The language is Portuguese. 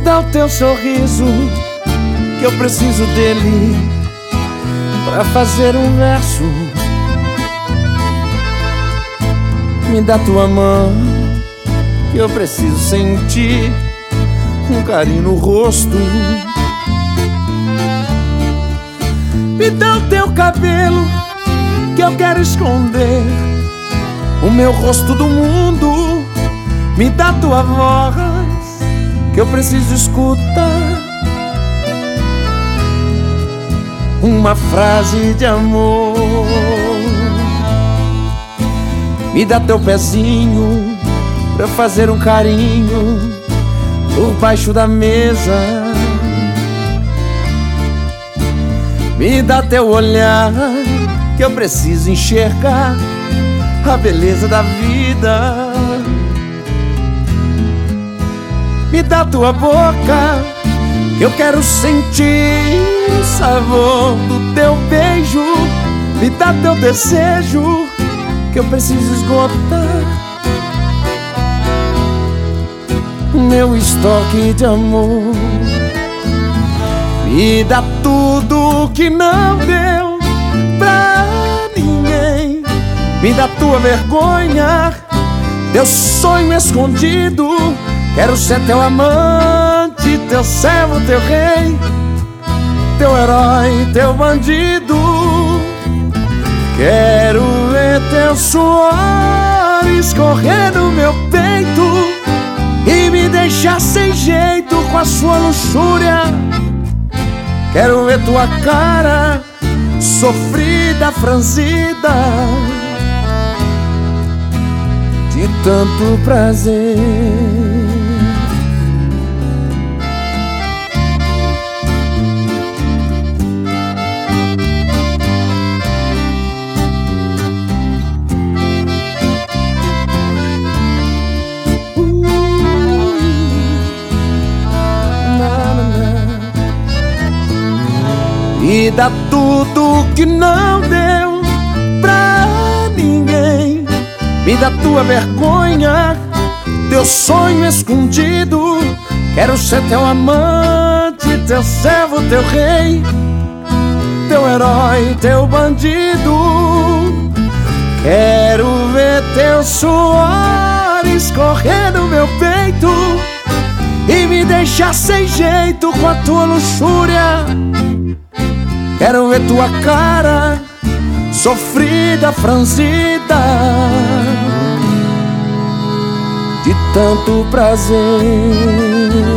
dá o teu sorriso, que eu preciso dele pra fazer um verso. Me dá tua mão, que eu preciso sentir um carinho no rosto. Me dá o teu cabelo, que eu quero esconder o meu rosto do mundo. Me dá tua voz, que eu preciso escutar uma frase de amor. Me dá teu pezinho pra fazer um carinho por baixo da mesa. Me dá teu olhar, que eu preciso enxergar a beleza da vida. Me dá tua boca, que eu quero sentir o sabor do teu beijo. Me dá teu desejo, que eu preciso esgotar meu estoque de amor. Me dá tudo que não deu pra ninguém. Me dá tua vergonha, teu sonho escondido. Quero ser teu amante, teu servo, teu rei, teu herói, teu bandido. Quero ver teu suor escorrer no meu peito e me deixar sem jeito com a sua luxúria. Quero ver tua cara sofrida, franzida de tanto prazer. Me dá tudo que não deu pra ninguém. Me dá tua vergonha, teu sonho escondido. Quero ser teu amante, teu servo, teu rei, teu herói, teu bandido. Quero ver teu suor escorrer no meu peito e me deixar sem jeito com a tua luxúria. Quero ver tua cara sofrida, franzida de tanto prazer.